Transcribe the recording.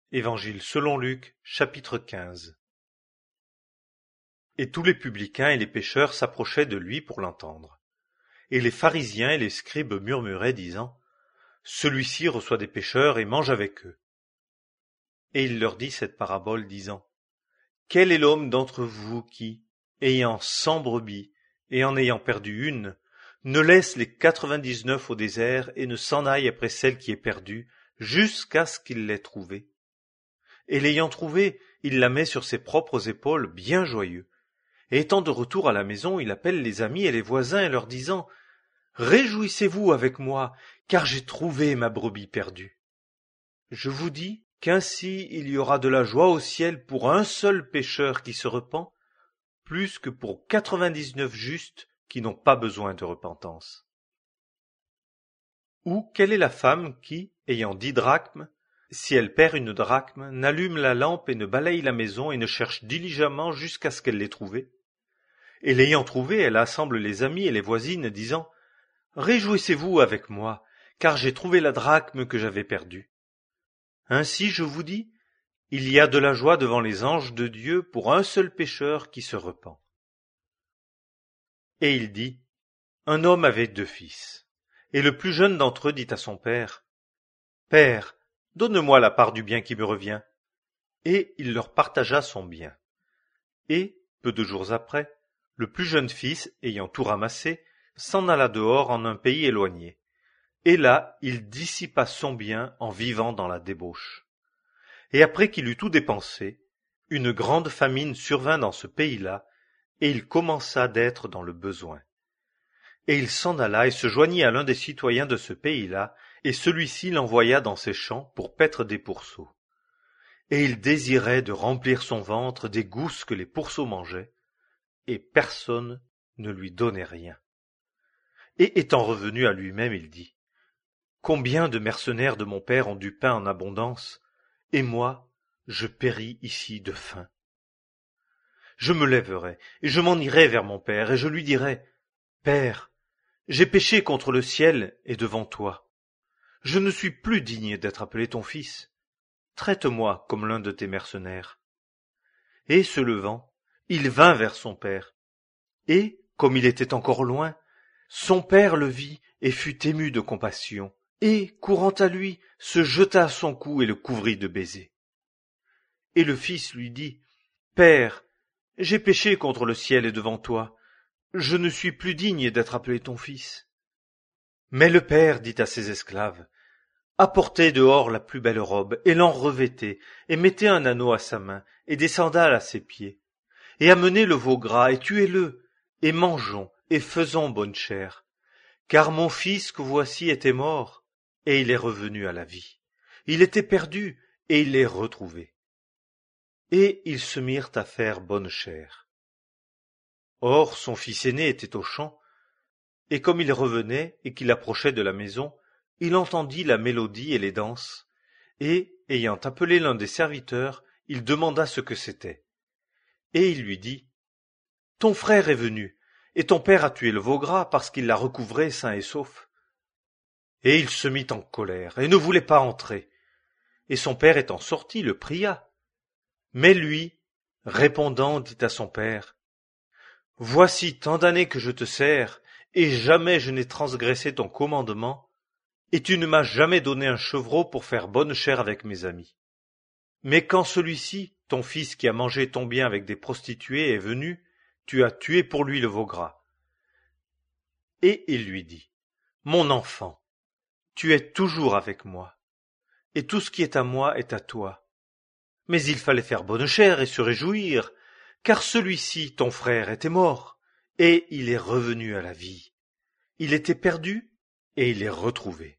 Évangile selon Luc, chapitre 15. Et tous les publicains et les pécheurs s'approchaient de lui pour l'entendre. Et les pharisiens et les scribes murmuraient, disant, Celui-ci reçoit des pécheurs et mange avec eux. Et il leur dit cette parabole, disant, Quel est l'homme d'entre vous qui, ayant 100 brebis, et en ayant perdu une, ne laisse les 99 au désert et ne s'en aille après celle qui est perdue, jusqu'à ce qu'il l'ait trouvée? Et l'ayant trouvée, il la met sur ses propres épaules, bien joyeux. Et étant de retour à la maison, il appelle les amis et les voisins, et leur disant, Réjouissez-vous avec moi, car j'ai trouvé ma brebis perdue. Je vous dis qu'ainsi il y aura de la joie au ciel pour un seul pécheur qui se repent, plus que pour 99 justes qui n'ont pas besoin de repentance. Ou quelle est la femme qui, ayant 10 drachmes, si elle perd une drachme, n'allume la lampe et ne balaye la maison et ne cherche diligemment jusqu'à ce qu'elle l'ait trouvée? Et l'ayant trouvée, elle assemble les amis et les voisines, disant, Réjouissez-vous avec moi, car j'ai trouvé la drachme que j'avais perdue. Ainsi, je vous dis, il y a de la joie devant les anges de Dieu pour un seul pécheur qui se repent. Et il dit, Un homme avait 2 fils, et le plus jeune d'entre eux dit à son père, Père, donne-moi la part du bien qui me revient. Et il leur partagea son bien. Et, peu de jours après, le plus jeune fils, ayant tout ramassé, s'en alla dehors en un pays éloigné. Et là, il dissipa son bien en vivant dans la débauche. Et après qu'il eut tout dépensé, une grande famine survint dans ce pays-là, et il commença d'être dans le besoin. Et il s'en alla et se joignit à l'un des citoyens de ce pays-là, et celui-ci l'envoya dans ses champs pour paître des pourceaux. Et il désirait de remplir son ventre des gousses que les pourceaux mangeaient, et personne ne lui donnait rien. Et étant revenu à lui-même, il dit, Combien de mercenaires de mon père ont du pain en abondance, et moi, je péris ici de faim. Je me lèverai, et je m'en irai vers mon père, et je lui dirai, Père, j'ai péché contre le ciel et devant toi. Je ne suis plus digne d'être appelé ton fils. Traite-moi comme l'un de tes mercenaires. Et se levant, il vint vers son père. Et, comme il était encore loin, son père le vit et fut ému de compassion, et, courant à lui, se jeta à son cou et le couvrit de baisers. Et le fils lui dit, Père, j'ai péché contre le ciel et devant toi. Je ne suis plus digne d'être appelé ton fils. Mais le père dit à ses esclaves, Apportez dehors la plus belle robe, et l'en revêtez, et mettez un anneau à sa main, et des sandales à ses pieds. Et amenez le veau gras, et tuez-le, et mangeons, et faisons bonne chère. Car mon fils que voici était mort, et il est revenu à la vie. Il était perdu, et il est retrouvé. Et ils se mirent à faire bonne chère. Or son fils aîné était au champ, et comme il revenait et qu'il approchait de la maison, il entendit la mélodie et les danses, et, ayant appelé l'un des serviteurs, il demanda ce que c'était. Et il lui dit, Ton frère est venu, et ton père a tué le veau gras parce qu'il l'a recouvré sain et sauf. Et il se mit en colère, et ne voulait pas entrer. Et son père étant sorti, le pria. Mais lui, répondant, dit à son père, Voici tant d'années que je te sers, et jamais je n'ai transgressé ton commandement, et tu ne m'as jamais donné un chevreau pour faire bonne chère avec mes amis. Mais quand celui-ci, ton fils qui a mangé ton bien avec des prostituées, est venu, tu as tué pour lui le veau gras. Et il lui dit, Mon enfant, tu es toujours avec moi, et tout ce qui est à moi est à toi. Mais il fallait faire bonne chère et se réjouir, car celui-ci, ton frère, était mort, et il est revenu à la vie. Il était perdu, et il est retrouvé.